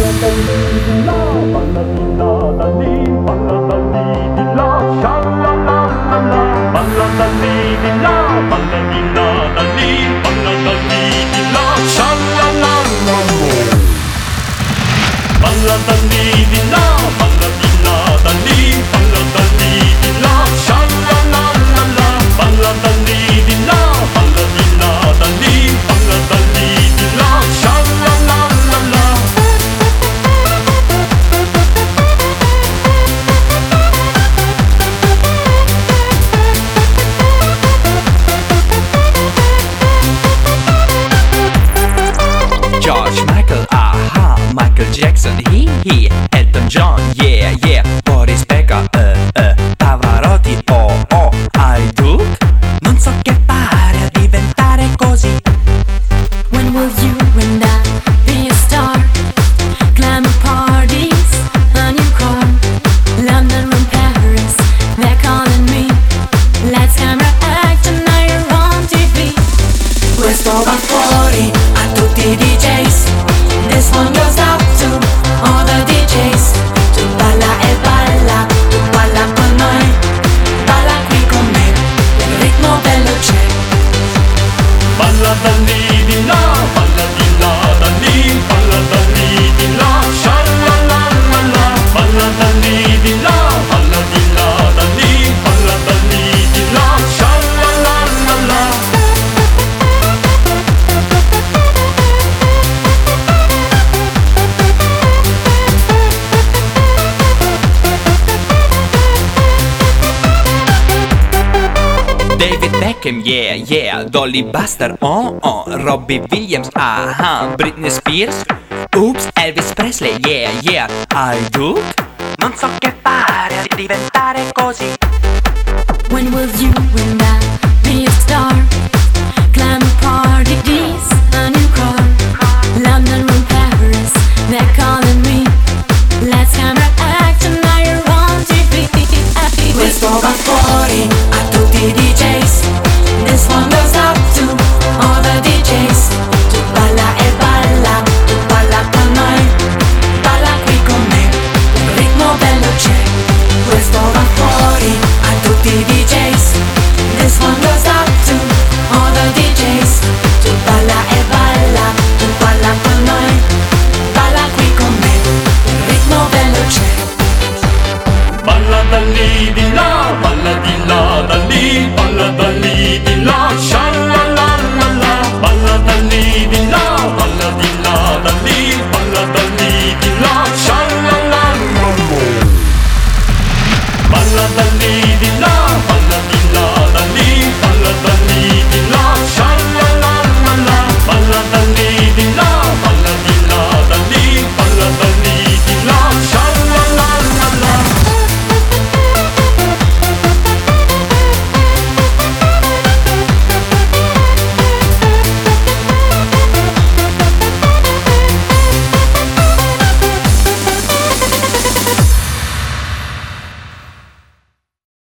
George Michael, aha, Michael Jackson, he, Elton John, yeah, yeah, Boris Becker, Pavarotti, oh, I do. Non so che fare a diventare così. When will you and I be a star? Glamour parties on your car, London and Paris, they're calling me. Lights, camera, action, now you're on TV. Questo va fuori a tutti i DJs. This one goes out to all the DJs. Tu balla e balla, tu balla con noi. Balla qui con me, il ritmo bello c'è. Balla da lì di là, balla di là da lì, balla da lì di là, sha la la la la. Balla da lì di là, balla di là da lì, balla da lì di là, sha la la la la. David Beckham, yeah, yeah, Dolly Buster, oh, Robbie Williams, aha, Britney Spears, oops, Elvis Presley, yeah, yeah, I do. Non so che fare a diventare così.